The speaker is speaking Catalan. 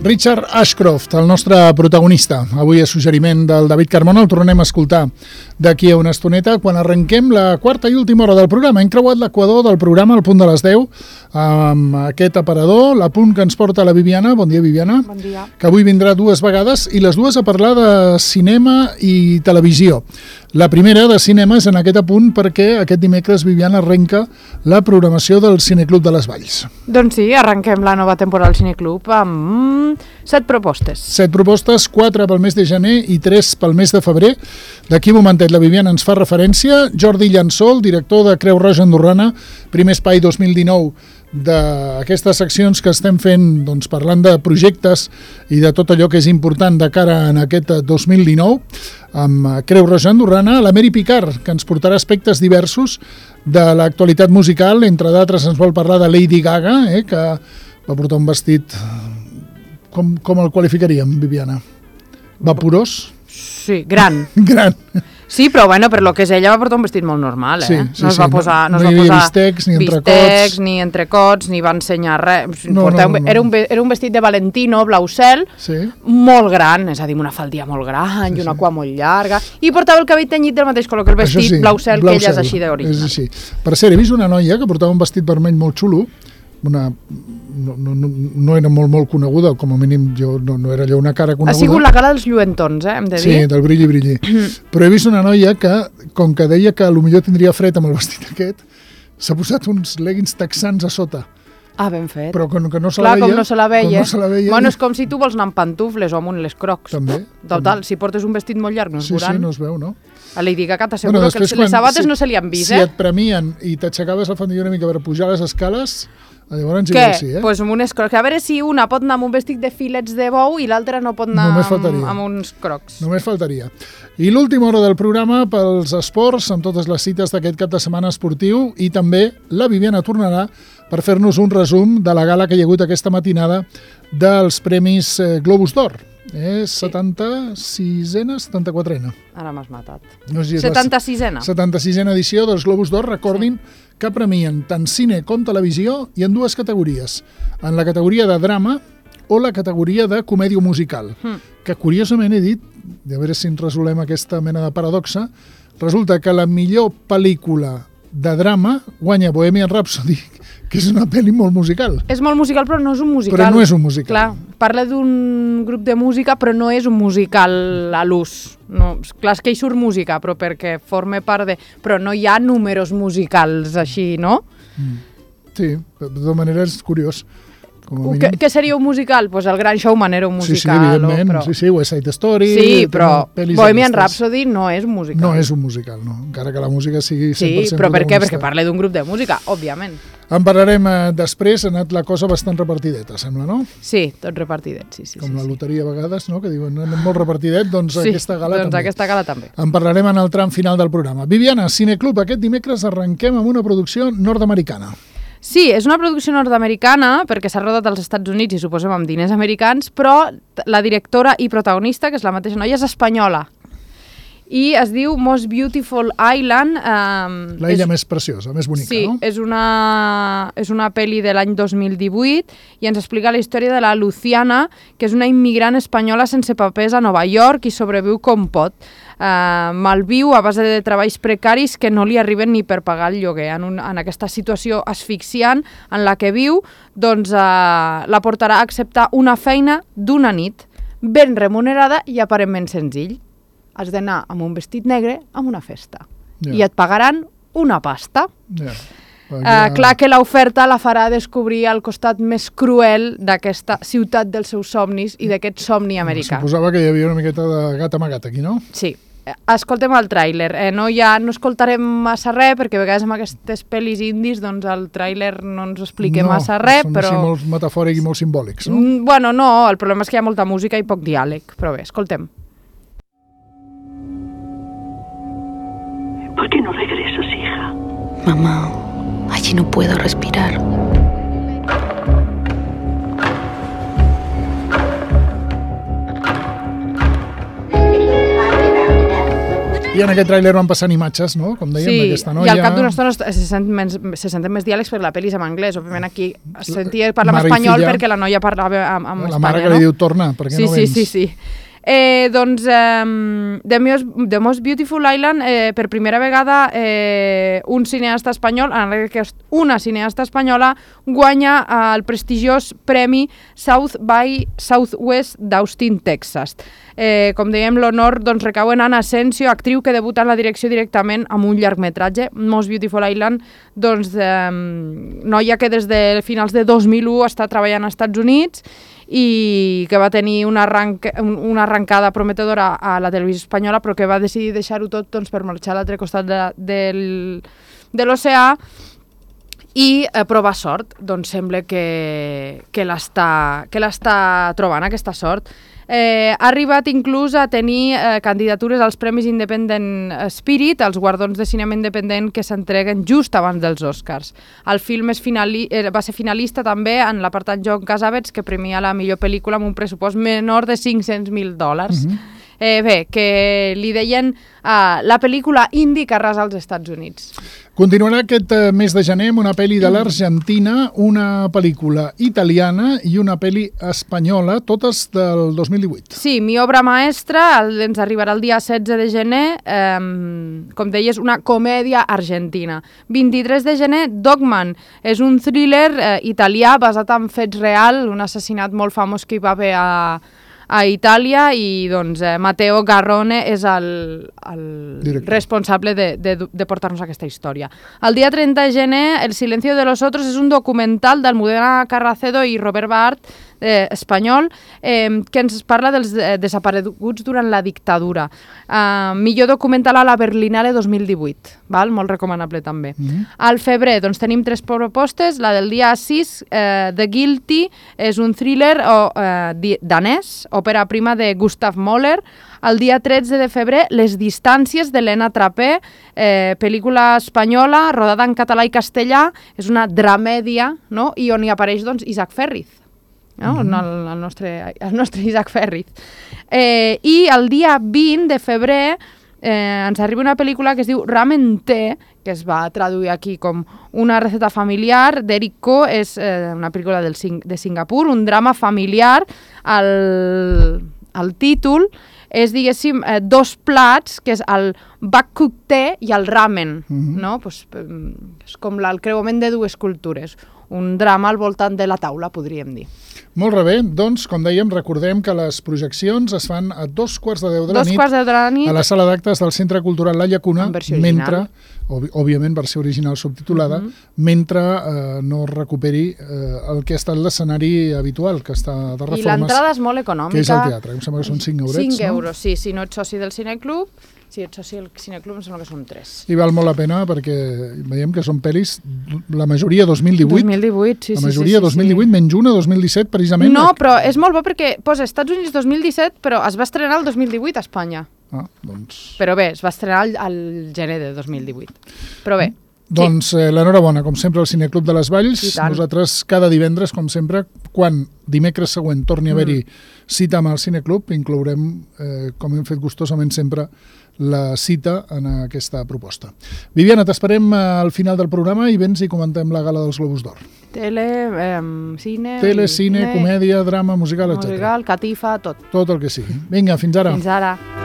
Richard Ashcroft, el nostre protagonista. Avui, a suggeriment del David Carmona, el tornem a escoltar d'aquí a una estoneta, quan arrenquem la quarta i última hora del programa. Hem creuat l'equador del programa al punt de les 10, amb aquest aparador, l'apunt que ens porta la Viviana. Bon dia, Viviana. Bon dia. Que avui vindrà dues vegades, i les dues a parlar de cinema i televisió. La primera de cinema és en aquest apunt perquè aquest dimecres, Viviana, arrenca la programació del Cineclub de les Valls. Doncs sí, arrenquem la nova temporada del Cineclub amb 7 propostes. 7 propostes, 4 pel mes de gener i 3 pel mes de febrer. D'aquí un momentet la Viviana ens fa referència. Jordi Llansol, director de Creu Roja Andorrana, primer espai 2019 d'aquestes seccions que estem fent, doncs, parlant de projectes i de tot allò que és important de cara a aquest 2019, amb Creu Roja Andorrana. La Mary Picard, que ens portarà aspectes diversos de l'actualitat musical. Entre d'altres ens vol parlar de Lady Gaga, que va portar un vestit... Com el qualificaríem, Viviana? Vaporós? Sí, gran. Gran. Sí, però bueno, per lo que és ella va portar un vestit molt normal, Sí, no es va posar... No hi havia bistecs, ni entrecots. Ni entrecots, ni va ensenyar res. No. Era un vestit de Valentino, blau cel, molt gran, és a dir, una faldilla molt gran i una cua molt llarga, i portava el cabell tenyit del mateix color que el vestit blau cel, que ella és així d'original. És així. Per cert, he vist una noia que portava un vestit vermell molt xulo, no era molt coneguda, com a mínim jo no era allò una cara coneguda. Ha sigut la gala dels lluentons, hem de dir. Sí, del brilli. Però he vist una noia que, com que deia que potser tindria fred amb el vestit aquest, s'ha posat uns leggings texans a sota. Ah, ben fet. Però que no se la veia. Clar, com no se la veia. Bueno, és com si tu vols anar amb pantufles o amb les crocs. També. Total, si portes un vestit molt llarg no es veuran. Sí, no es veu, no? A Lady Gaga t'asseguro que les sabates no se li han vist, Si et premien i t'aixecaves la faldilla una mica per pujar les escales, llavors igual sí, Què? Doncs amb unes crocs. A veure si una pot anar amb un vestit de filets de bou i l'altra no pot anar amb uns crocs. Només faltaria. I l'última hora del programa pels esports, amb totes les cites d'aquest cap de setmana esportiu, i també la Viviana tornarà per fer-nos un resum de la gala que hi ha hagut aquesta matinada dels Premis Globus d'Or. És 76ena, 74ena. Ara m'has matat. 76ena. 76ena edició dels Globus d'Or. Recordin que premien tant cine com televisió i en dues categories. En la categoria de drama o la categoria de comèdia musical. Que curiosament he dit, a veure si ens resolem aquesta mena de paradoxa, resulta que la millor pel·lícula de drama guanya Bohemian Rhapsody, que és una pel·li molt musical. És molt musical, però no és un musical. Però no és un musical. Clar, parla d'un grup de música, però no és un musical a l'ús. No, clar, és que hi surt música, però perquè forma part de... Però no hi ha números musicals així, no? Sí, de tota manera és curiós. Què seria un musical? Pues el Gran Showman era un musical. Sí, evidentment. Però... Sí, West Side Story... Sí, però Bohemian Rhapsody no és un musical. No és un musical, no. Encara que la música sigui 100% protagonista. Sí, però per què? Perquè parla d'un grup de música, òbviament. En parlarem després, ha anat la cosa bastant repartideta, sembla, no? Sí, tot repartidet, sí. Com la loteria a vegades, no? Que diuen, anem molt repartidet, doncs aquesta gala també. Doncs aquesta gala també. En parlarem en el tram final del programa. Viviana, Cineclub, aquest dimecres arrenquem amb una producció nord-americana. Sí, és una producció nord-americana perquè s'ha rodat als Estats Units i suposem amb diners americans, però la directora i protagonista, que és la mateixa noia, és espanyola. I es diu Most Beautiful Island. L'illa més preciosa, més bonica, sí, no? Sí, és una pel·li de l'any 2018 i ens explica la història de la Luciana, que és una immigrant espanyola sense papers a Nova York i sobreviu com pot. Malviu a base de treballs precaris que no li arriben ni per pagar el lloguer. En aquesta situació asfixiant en la que viu, doncs la portarà a acceptar una feina d'una nit, ben remunerada i aparentment senzill. Has d'anar amb un vestit negre a una festa. I et pagaran una pasta. Clar que l'oferta la farà descobrir el costat més cruel d'aquesta ciutat dels seus somnis i d'aquest somni americà. Suposava que hi havia una miqueta de gat amagat aquí, no? Sí. Escoltem el tràiler. No escoltarem massa res, perquè a vegades amb aquestes pel·lis indis doncs el tràiler no ens explica massa res, però... Són molt metafòrics i molt simbòlics, no? Bueno, no, el problema és que hi ha molta música i poc diàleg, però bé, escoltem. ¿Por qué no regresas, hija? Mamá, allí no puedo respirar. I en aquest tràiler van passant imatges, no? Com dèiem, d'aquesta noia. I al cap d'una estona se senten més diàlegs perquè la pel·li és en anglès. Òbviament aquí es sentia parlar en espanyol perquè la noia parlava en Espanya. La mare que li diu, torna, perquè no vens. Sí. Doncs The Most Beautiful Island, per primera vegada un cineasta espanyol, una cineasta espanyola, guanya el prestigiós premi South by Southwest d'Austin, Texas. Com dèiem, l'honor recau en Anna Asensio, actriu que debuta en la direcció directament amb un llargmetratge, Most Beautiful Island, noia que des de finals de 2001 està treballant als Estats Units i que va tenir una arrencada prometedora a la televisió espanyola, però que va decidir deixar-ho tot per marxar a l'altre costat de l'oceà i provar sort. Doncs sembla que l'està trobant, aquesta sort. Ha arribat inclús a tenir candidatures als Premis Independent Spirit, els guardons de cinema independent que s'entreguen just abans dels Oscars. El film va ser finalista també en l'apartat John Cassavetes, que premia la millor pel·lícula amb un pressupost menor de $500,000. Bé, que li deien la pel·lícula indie que arrasa als Estats Units. Continuarà aquest mes de gener amb una pel·li de l'Argentina, una pel·lícula italiana i una pel·li espanyola, totes del 2018. Sí, Mi obra maestra ens arribarà el dia 16 de gener, com deies, una comèdia argentina. 23 de gener, Dogman, és un thriller italià basat en fets reals, un assassinat molt famós que hi va haver a Itàlia i Matteo Garrone és el responsable de portar-nos aquesta història. El dia 30 de gener, El silencio de los otros és un documental d'Almudena Carracedo i Robert Bart, espanyol, que ens parla dels desapareguts durant la dictadura. Millor documental a la Berlinale 2018, molt recomanable també. Al febrer tenim 3 propostes. La del dia 6, The Guilty, és un thriller danès, òpera prima de Gustav Mahler. El dia 13 de febrer, Les distàncies d'Helena Trapé, pel·lícula espanyola, rodada en català i castellà, és una dramèdia, no? I on hi apareix Isaac Ferriz, no? El nostre Isaac Ferriz. I el dia 20 de febrer ens arriba una pel·lícula que es diu Ramen Té, que es va traduir aquí com una receta familiar, d'Eric Ko. És una pel·lícula de Singapur, un drama familiar. El títol és, diguéssim, 2 plats, que és el bak kuk té i el ramen, no? És com el creuament de 2 cultures. Un drama al voltant de la taula, podríem dir. Molt bé, doncs, com dèiem, recordem que les projeccions es fan a 2:15 de la nit a la sala d'actes del Centre Cultural La Llacuna, mentre, òbviament, versió original subtitulada, mentre no recuperi el que ha estat l'escenari habitual, que està de reformes. I l'entrada és molt econòmica. Que és el teatre, em sembla que són 5 eurets, 5 euros, sí. Si no ets soci del Cineclub, si ets soci del Cineclub, em sembla que són 3. I val molt la pena perquè veiem que són pel·lis, la majoria 2018. 2018, sí. La majoria 2018, menys una 2017, precisament. No, però és molt bo perquè posa Estats Units 2017, però es va estrenar el 2018 a Espanya. Doncs... Però bé, es va estrenar al gener de 2018. Però bé. Doncs l'enhorabona, com sempre, al Cineclub de les Valls. Nosaltres cada divendres, com sempre, quan dimecres següent torni a haver-hi cita amb el Cineclub, inclourem, com hem fet gustosament sempre, la cita en aquesta proposta. Viviana, t'esperem al final del programa i vens i comentem la gala dels Globus d'Or. Cine, comèdia, drama, musical, etc. Musical, catifa, tot. Tot el que sigui. Vinga, fins ara. Fins ara.